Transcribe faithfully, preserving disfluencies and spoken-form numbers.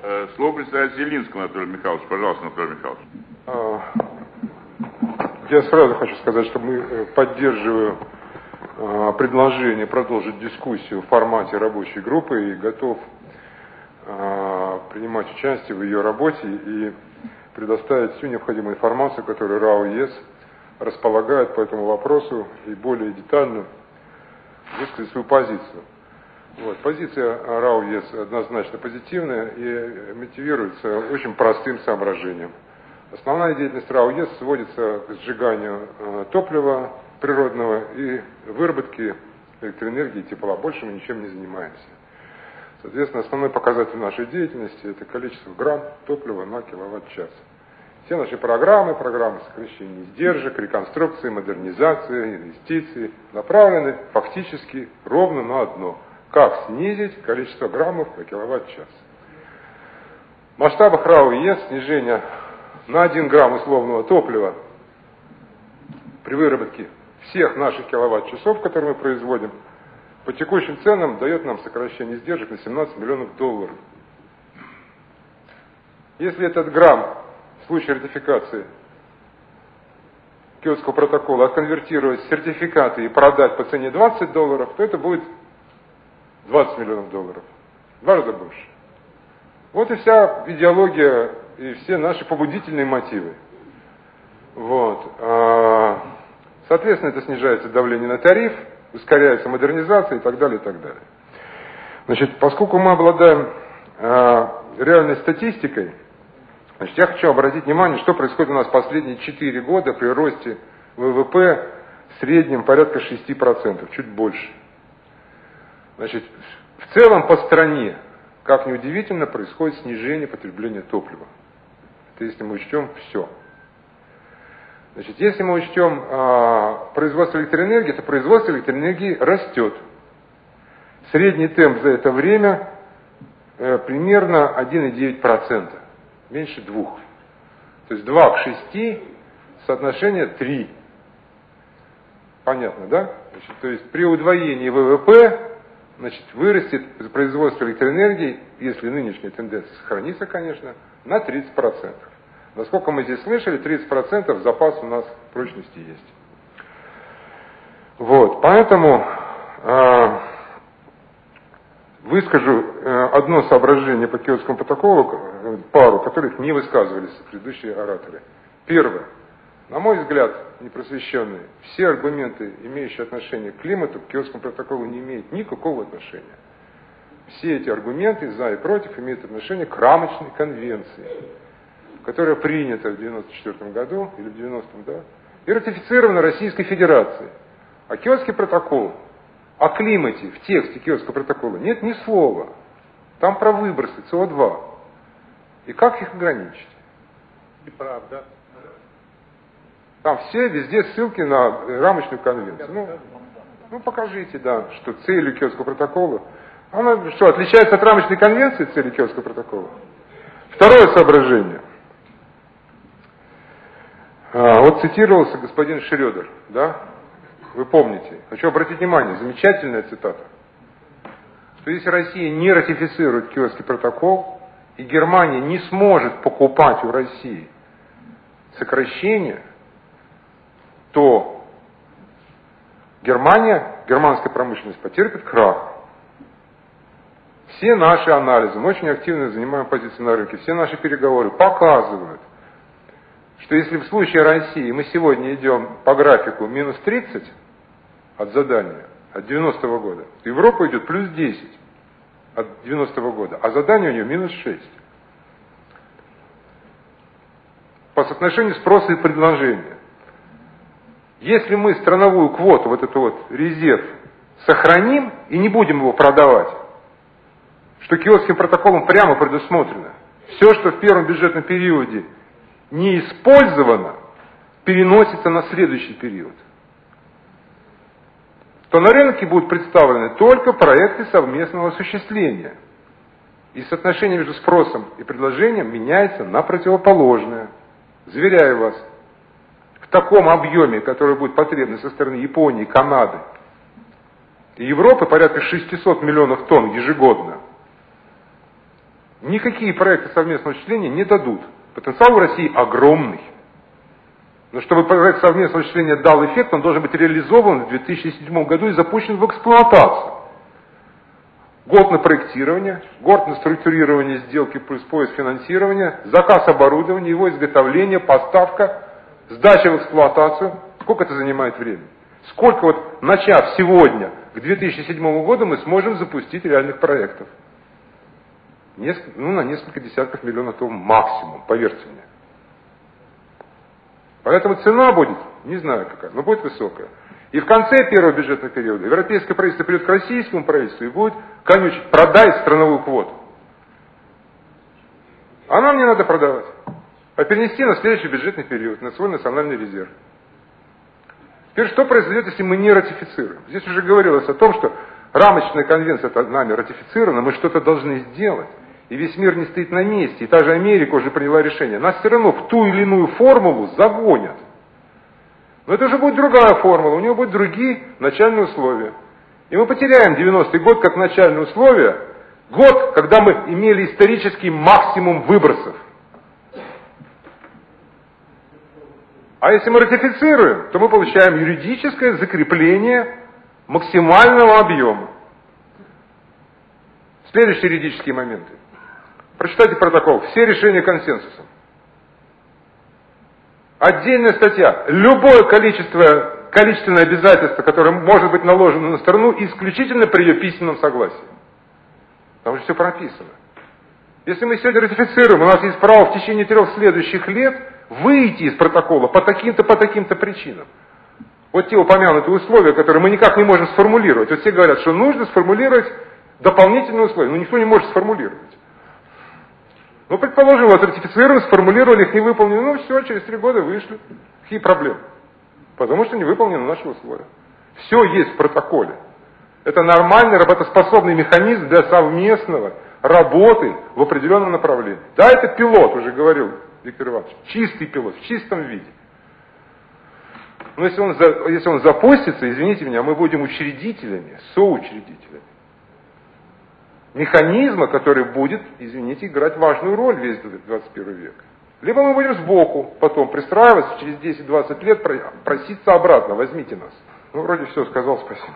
Слово представляет Зелинскому Анатолию Михайловичу. Пожалуйста, Анатолий Михайлович. Я сразу хочу сказать, что мы поддерживаем предложение продолжить дискуссию в формате рабочей группы и готов принимать участие в ее работе и предоставить всю необходимую информацию, которую РАО ЕС располагает по этому вопросу, и более детально высказать свою позицию. Вот. Позиция РАО ЕС однозначно позитивная и мотивируется очень простым соображением. Основная деятельность РАО ЕС сводится к сжиганию э, топлива природного и выработке электроэнергии и тепла. Больше мы ничем не занимаемся. Соответственно, основной показатель нашей деятельности – это количество грамм топлива на киловатт-час. Все наши программы, программы сокращения издержек, реконструкции, модернизации, инвестиций направлены фактически ровно на одно – как снизить количество граммов на киловатт-час. В масштабах РАО ЕС снижение на один грамм условного топлива при выработке всех наших киловатт-часов, которые мы производим, по текущим ценам дает нам сокращение издержек на семнадцать миллионов долларов. Если этот грамм в случае ратификации Киотского протокола отконвертировать в сертификаты и продать по цене двадцать долларов, то это будет двадцать миллионов долларов. Два раза больше. Вот и вся идеология и все наши побудительные мотивы. Вот. Соответственно, это снижается давление на тариф, ускоряется модернизация и так далее, и так далее. Значит, поскольку мы обладаем реальной статистикой, значит, я хочу обратить внимание, что происходит у нас последние четыре года при росте ВВП в среднем порядка шесть процентов, чуть больше. Значит, в целом по стране, как ни удивительно, происходит снижение потребления топлива. Это если мы учтем все. Значит, если мы учтем а, производство электроэнергии, то производство электроэнергии растет. Средний темп за это время э, примерно один и девять десятых процента. Меньше двух. То есть два к шести, соотношение три. Понятно, да? Значит, то есть при удвоении ВВП, значит, вырастет производство электроэнергии, если нынешняя тенденция сохранится, конечно, на тридцать процентов. Насколько мы здесь слышали, тридцать процентов запас у нас прочности есть. Вот, поэтому э, выскажу э, одно соображение по Киотскому протоколу, э, пару, которых не высказывались предыдущие ораторы. Первое. На мой взгляд, непросвещенные, все аргументы, имеющие отношение к климату, к Киотскому протоколу не имеют никакого отношения. Все эти аргументы за и против имеют отношение к рамочной конвенции, которая принята в девяносто четвёртом году, или в девяностом, да, и ратифицирована Российской Федерацией. А Киотский протокол о климате в тексте Киотского протокола нет ни слова. Там про выбросы СО2. И как их ограничить? Неправда. Там все везде ссылки на рамочную конвенцию. Ну, ну покажите, да, что целью Киотского протокола. Она что, отличается от рамочной конвенции цели Киотского протокола? Второе соображение. А, вот цитировался господин Шрёдер, да? Вы помните. Хочу обратить внимание, замечательная цитата. Что если Россия не ратифицирует Киотский протокол, и Германия не сможет покупать у России сокращение, то Германия, германская промышленность потерпит крах. Все наши анализы, мы очень активно занимаем позиции на рынке, все наши переговоры показывают, что если в случае России мы сегодня идем по графику минус тридцать от задания, от девяностого года, то Европа идет плюс десять от девяностого года, а задание у нее минус шесть. По соотношению спроса и предложения. Если мы страновую квоту, вот этот вот резерв, сохраним и не будем его продавать, что Киотским протоколом прямо предусмотрено, все, что в первом бюджетном периоде не использовано, переносится на следующий период, то на рынке будут представлены только проекты совместного осуществления. И соотношение между спросом и предложением меняется на противоположное. Заверяю вас, в таком объеме, который будет потребен со стороны Японии, Канады и Европы, порядка шестьсот миллионов тонн ежегодно, Никакие проекты совместного осуществления не дадут. Потенциал у России огромный. Но чтобы проект совместного осуществления дал эффект, он должен быть реализован в две тысячи седьмом году и запущен в эксплуатацию. Год на проектирование, год на структурирование сделки плюс поиск финансирования, заказ оборудования, его изготовление, поставка, сдача в эксплуатацию. Сколько это занимает времени? Сколько вот, начав сегодня, к две тысячи седьмому году, мы сможем запустить реальных проектов? Несколько, ну, на несколько десятков миллионов тонн максимум, поверьте мне. Поэтому цена будет, не знаю какая, но будет высокая. И в конце первого бюджетного периода европейское правительство придет к российскому правительству и будет конючить, продай страновую квоту. А нам не надо продавать, а перенести на следующий бюджетный период, на свой национальный резерв. Теперь что произойдет, если мы не ратифицируем? Здесь уже говорилось о том, что рамочная конвенция нами ратифицирована, мы что-то должны сделать. И весь мир не стоит на месте, и та же Америка уже приняла решение. Нас все равно в ту или иную формулу загонят. Но это уже будет другая формула, у нее будут другие начальные условия. И мы потеряем девяностый год как начальное условие, год, когда мы имели исторический максимум выбросов. А если мы ратифицируем, то мы получаем юридическое закрепление максимального объема. Следующие юридические моменты. Прочитайте протокол. Все решения консенсусом. Отдельная статья. Любое количество, количественное обязательство, которое может быть наложено на страну, исключительно при ее письменном согласии. Там же все прописано. Если мы сегодня ратифицируем, у нас есть право в течение трех следующих лет выйти из протокола по таким-то, по таким-то причинам. Вот те упомянутые условия, которые мы никак не можем сформулировать. Вот все говорят, что нужно сформулировать дополнительные условия. Но никто не может сформулировать. Ну, предположим, вот ратифицировали, сформулировали, их не выполнили. Ну, все, через три года вышли. Какие проблемы? Потому что не выполнены наши условия. Все есть в протоколе. Это нормальный работоспособный механизм для совместного работы в определенном направлении. Да, это пилот, уже говорил Виктор Иванович. Чистый пилот, в чистом виде. Но если он, если он запустится, извините меня, мы будем учредителями, соучредителями механизма, который будет, извините, играть важную роль весь двадцать первый век. Либо мы будем сбоку потом пристраиваться, через десять-двадцать лет проситься обратно, возьмите нас. Ну, вроде все сказал, спасибо.